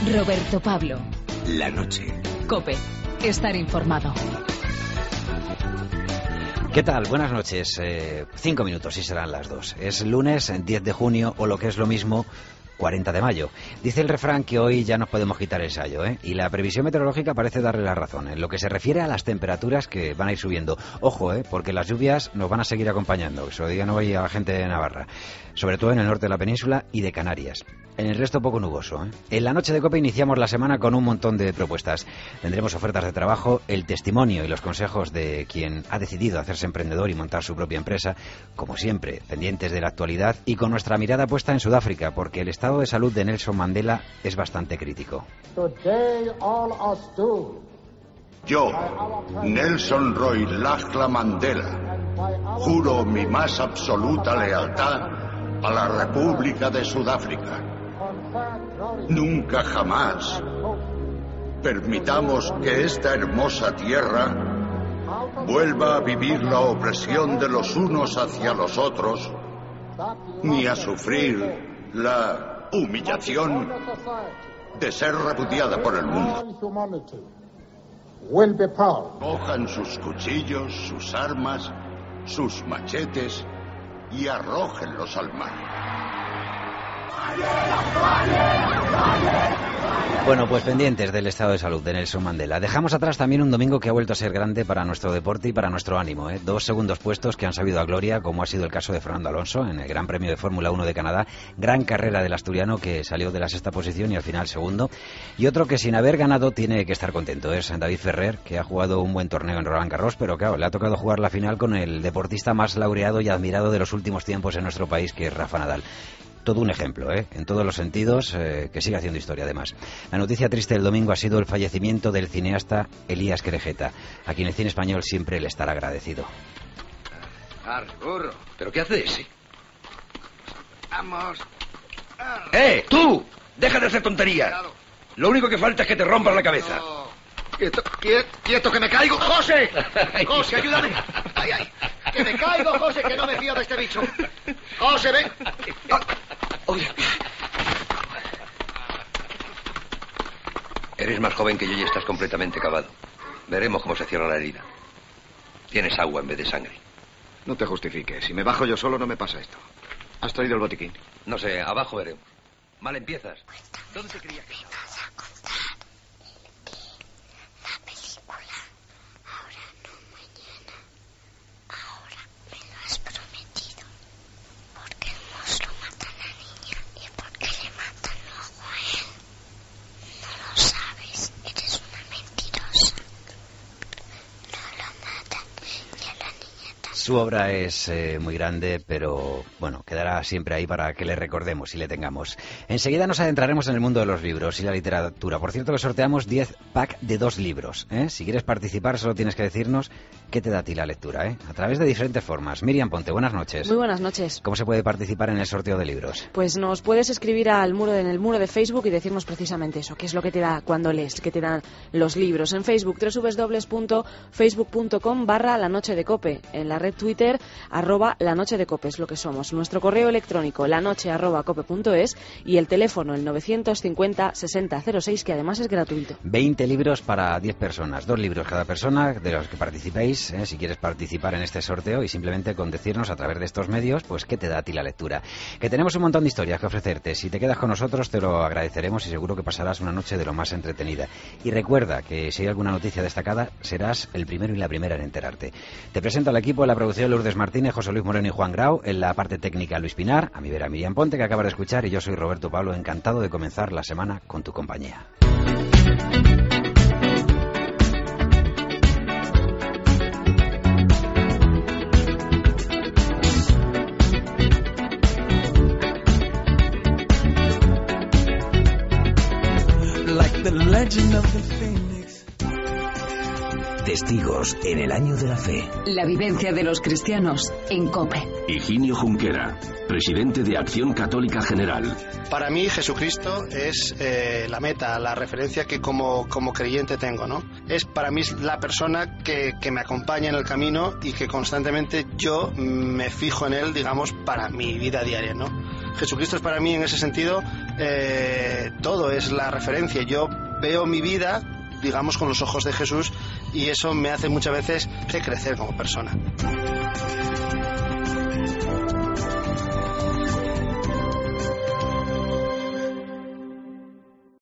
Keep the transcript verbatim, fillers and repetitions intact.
Roberto Pablo. La noche. COPE. Estar informado. ¿Qué tal? Buenas noches. Eh, cinco minutos y serán las dos. Es lunes, diez de junio, o lo que es lo mismo, cuarenta de mayo. Dice el refrán que hoy ya nos podemos quitar el sayo, ¿eh? Y la previsión meteorológica parece darle la razón en lo que se refiere a las temperaturas que van a ir subiendo. Ojo, ¿eh? Porque las lluvias nos van a seguir acompañando. Eso digan hoy a la gente de Navarra, sobre todo en el norte de la península y de Canarias. En el resto poco nuboso, ¿eh? En la noche de COPE iniciamos la semana con un montón de propuestas. Tendremos ofertas de trabajo, el testimonio y los consejos de quien ha decidido hacerse emprendedor y montar su propia empresa, como siempre, pendientes de la actualidad y con nuestra mirada puesta en Sudáfrica, porque el estado de salud de Nelson Mandela es bastante crítico. Yo, Nelson Rolihlahla Mandela, juro mi más absoluta lealtad a la República de Sudáfrica. Nunca jamás permitamos que esta hermosa tierra vuelva a vivir la opresión de los unos hacia los otros, ni a sufrir la humillación de ser repudiada por el mundo. Cojan sus cuchillos, sus armas, sus machetes y arrójenlos al mar. Bueno, pues pendientes del estado de salud de Nelson Mandela. Dejamos atrás también un domingo que ha vuelto a ser grande para nuestro deporte y para nuestro ánimo, ¿eh? Dos segundos puestos que han sabido a gloria, como ha sido el caso de Fernando Alonso en el Gran Premio de Fórmula uno de Canadá. Gran carrera del asturiano que salió de la sexta posición y al final segundo. Y otro que sin haber ganado tiene que estar contento es David Ferrer, que ha jugado un buen torneo en Roland Garros, pero claro, le ha tocado jugar la final con el deportista más laureado y admirado de los últimos tiempos en nuestro país, que es Rafa Nadal. Todo un ejemplo, ¿eh? En todos los sentidos, eh, que sigue haciendo historia además. La noticia triste del domingo ha sido el fallecimiento del cineasta Elías Querejeta, a quien el cine español siempre le estará agradecido. Argurro, ¿pero qué haces? Vamos. ¡Eh, tú! ¡Deja de hacer tonterías! Lo único que falta es que te rompas la cabeza. No. Quieto, quieto, quieto, que me caigo. ¡José! ¡José, ayúdame! ¡Ay, ay! ¡Que me caigo, José, que no me fío de este bicho! ¡José, ven! Oye. Eres más joven que yo y estás completamente cavado. Veremos cómo se cierra la herida. Tienes agua en vez de sangre. No te justifiques. Si me bajo yo solo no me pasa esto. ¿Has traído el botiquín? No sé, abajo veremos. Mal empiezas. ¿Dónde te creías que estaba? Su obra es eh, muy grande, pero bueno, quedará siempre ahí para que le recordemos y le tengamos. Enseguida nos adentraremos en el mundo de los libros y la literatura. Por cierto, que sorteamos diez pack de dos libros, ¿eh? Si quieres participar, solo tienes que decirnos qué te da a ti la lectura, ¿eh? A través de diferentes formas. Miriam Ponte, buenas noches. Muy buenas noches. ¿Cómo se puede participar en el sorteo de libros? Pues nos puedes escribir al muro en el muro de Facebook y decirnos precisamente eso, qué es lo que te da cuando lees, qué te dan los libros. En Facebook, doble u doble u doble u punto facebook punto com barra la noche de cope. En la red Twitter, arroba la noche de cope, es lo que somos. Nuestro correo electrónico, lanoche arroba cope punto es, y el teléfono, el novecientos cincuenta sesenta cero seis, que además es gratuito. veinte libros para diez personas, dos libros cada persona de los que participéis, ¿eh? Si quieres participar en este sorteo, y simplemente con decirnos a través de estos medios, pues qué te da a ti la lectura. Que tenemos un montón de historias que ofrecerte. Si te quedas con nosotros te lo agradeceremos y seguro que pasarás una noche de lo más entretenida. Y recuerda que si hay alguna noticia destacada, serás el primero y la primera en enterarte. Te presento al equipo de la producción: Lourdes Martínez, José Luis Moreno y Juan Grau. En la parte técnica, Luis Pinar. A mi vera, Miriam Ponte, que acabas de escuchar, y yo soy Roberto Pablo, encantado de comenzar la semana con tu compañía. Like the legend of the Phoenix. Testigos en el año de la fe. La vivencia de los cristianos en COPE. Higinio Junquera, presidente de Acción Católica General. Para mí Jesucristo es eh, la meta, la referencia que como, como creyente tengo, ¿no? Es para mí la persona que, que me acompaña en el camino y que constantemente yo me fijo en él, digamos, para mi vida diaria, ¿no? Jesucristo es para mí en ese sentido eh, todo, es la referencia. Yo veo mi vida, digamos, con los ojos de Jesús, y eso me hace muchas veces crecer como persona.